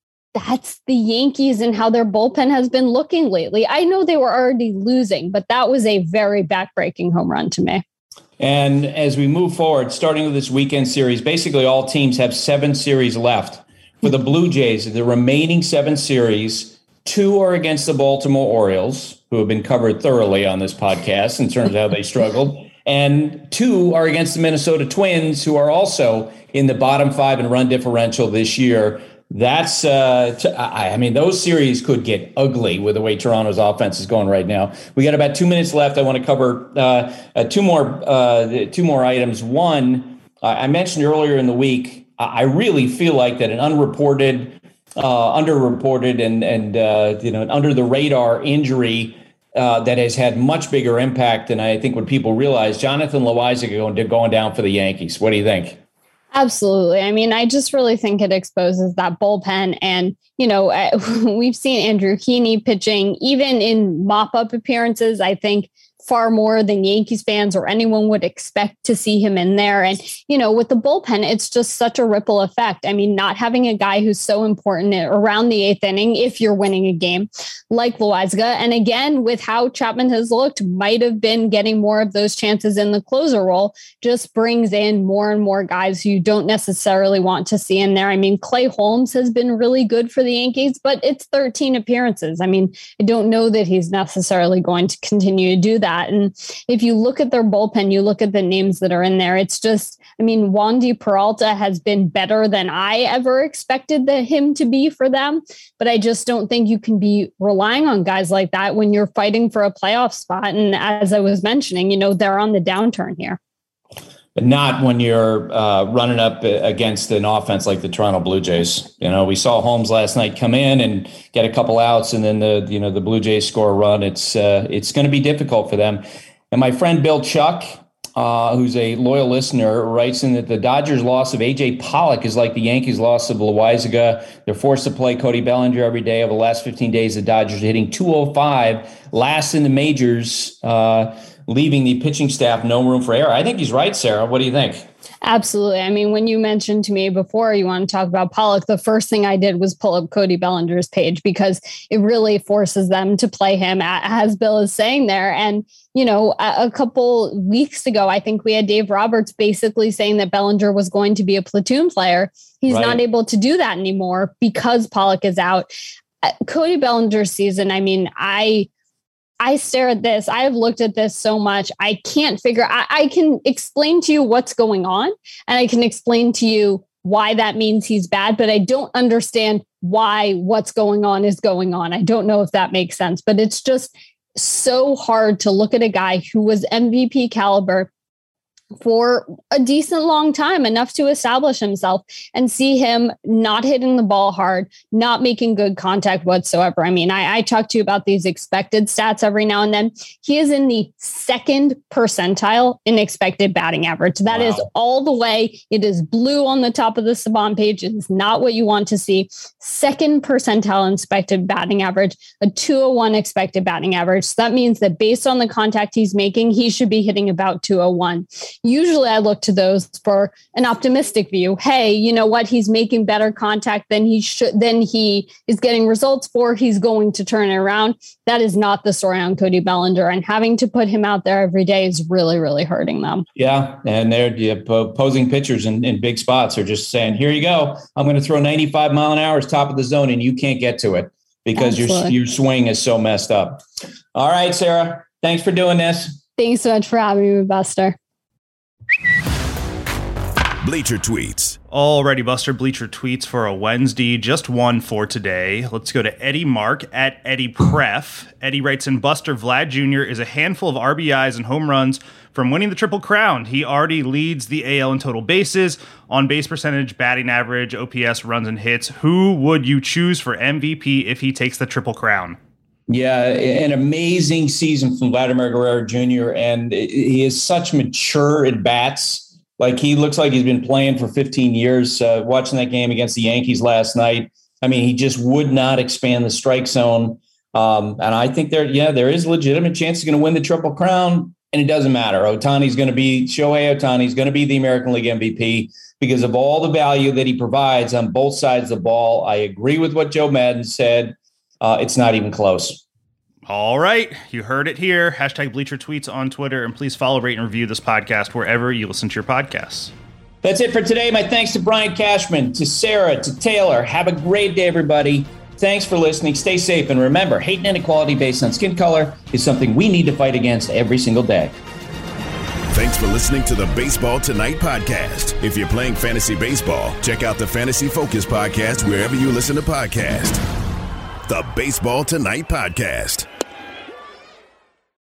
[SPEAKER 14] that's the Yankees and how their bullpen has been looking lately. I know they were already losing, but that was a very backbreaking home run to me.
[SPEAKER 2] And as we move forward, starting with this weekend series, basically all teams have seven series left. For the Blue Jays, the remaining seven series, two are against the Baltimore Orioles, who have been covered thoroughly on this podcast in terms of how they struggled. And two are against the Minnesota Twins, who are also in the bottom five in run differential this year. That's, uh, t- I, I mean, those series could get ugly with the way Toronto's offense is going right now. We got about two minutes left. I want to cover uh, uh, two more uh, two more items. One, uh, I mentioned earlier in the week, I really feel like that an unreported, uh, underreported, and and uh, you know, an under the radar injury uh, that has had much bigger impact than I think what people realize. Jonathan Loáisiga going going down for the Yankees. What do you think?
[SPEAKER 14] Absolutely. I mean, I just really think it exposes that bullpen. And, you know, we've seen Andrew Heaney pitching even in mop-up appearances. I think far more than Yankees fans or anyone would expect to see him in there. And, you know, with the bullpen, it's just such a ripple effect. I mean, not having a guy who's so important around the eighth inning, if you're winning a game like Loáisiga. And again, with how Chapman has looked, might have been getting more of those chances in the closer role, just brings in more and more guys who you don't necessarily want to see in there. I mean, Clay Holmes has been really good for the Yankees, but it's thirteen appearances. I mean, I don't know that he's necessarily going to continue to do that. And if you look at their bullpen, you look at the names that are in there, it's just, I mean, Wandy Peralta has been better than I ever expected that him to be for them. But I just don't think you can be relying on guys like that when you're fighting for a playoff spot. And as I was mentioning, you know, they're on the downturn here.
[SPEAKER 2] But not when you're uh, running up against an offense like the Toronto Blue Jays. You know, we saw Holmes last night come in and get a couple outs, and then the you know the Blue Jays score a run. It's uh, it's going to be difficult for them. And my friend Bill Chuck, uh, who's a loyal listener, writes in that the Dodgers' loss of A J Pollock is like the Yankees' loss of Loáisiga. They're forced to play Cody Bellinger every day. Over the last fifteen days, the Dodgers are hitting two oh five, last in the majors, uh, leaving the pitching staff no room for error. I think he's right, Sarah. What do you think?
[SPEAKER 14] Absolutely. I mean, when you mentioned to me before you want to talk about Pollock, the first thing I did was pull up Cody Bellinger's page because it really forces them to play him, as Bill is saying there. And, you know, a, a couple weeks ago, I think we had Dave Roberts basically saying that Bellinger was going to be a platoon player. He's right. not able to do that anymore because Pollock is out. Uh, Cody Bellinger's season, I mean, I... I stare at this. I have looked at this so much. I can't figure I, I can explain to you what's going on, and I can explain to you why that means he's bad, but I don't understand why what's going on is going on. I don't know if that makes sense, but it's just so hard to look at a guy who was M V P caliber, for a decent long time, enough to establish himself, and see him not hitting the ball hard, not making good contact whatsoever. I mean, I, I talk to you about these expected stats every now and then. He is in the second percentile in expected batting average. That wow. is all the way. It is blue on the top of the Saban page. It is not what you want to see. Second percentile expected batting average, a two oh one expected batting average. So that means that based on the contact he's making, he should be hitting about two oh one. Usually I look to those for an optimistic view. Hey, you know what? He's making better contact than he should, than he is getting results for. He's going to turn it around. That is not the story on Cody Bellinger, and having to put him out there every day is really, really hurting them.
[SPEAKER 2] Yeah. And they're the opposing pitchers in, in big spots are just saying, here you go. I'm going to throw ninety-five mile an hour top of the zone and you can't get to it because your, your swing is so messed up. All right, Sarah, thanks for doing this.
[SPEAKER 14] Thanks so much for having me, Buster.
[SPEAKER 1] Bleacher Tweets.
[SPEAKER 10] Alrighty, Buster. Bleacher Tweets for a Wednesday. Just one for today. Let's go to Eddie Mark at Eddie Pref. Eddie writes in, Buster, Vlad Junior is a handful of R B Is and home runs from winning the Triple Crown. He already leads the A L in total bases, on base percentage, batting average, O P S, runs and hits. Who would you choose for M V P if he takes the Triple Crown?
[SPEAKER 2] Yeah, an amazing season from Vladimir Guerrero Junior And he is such mature at bats. Like, he looks like he's been playing for fifteen years. Uh, watching that game against the Yankees last night, I mean, he just would not expand the strike zone. Um, and I think there, yeah, there is a legitimate chance he's going to win the Triple Crown. And it doesn't matter. Ohtani's going to be, Shohei Ohtani's going to be the American League M V P because of all the value that he provides on both sides of the ball. I agree with what Joe Madden said. Uh, it's not even close.
[SPEAKER 10] All right, you heard it here. Hashtag Bleacher Tweets on Twitter, and please follow, rate, and review this podcast wherever you listen to your podcasts.
[SPEAKER 2] That's it for today. My thanks to Brian Cashman, to Sarah, to Taylor. Have a great day, everybody. Thanks for listening. Stay safe, and remember, hate and inequality based on skin color is something we need to fight against every single day.
[SPEAKER 1] Thanks for listening to the Baseball Tonight podcast. If you're playing fantasy baseball, check out the Fantasy Focus podcast wherever you listen to podcasts. The Baseball Tonight podcast.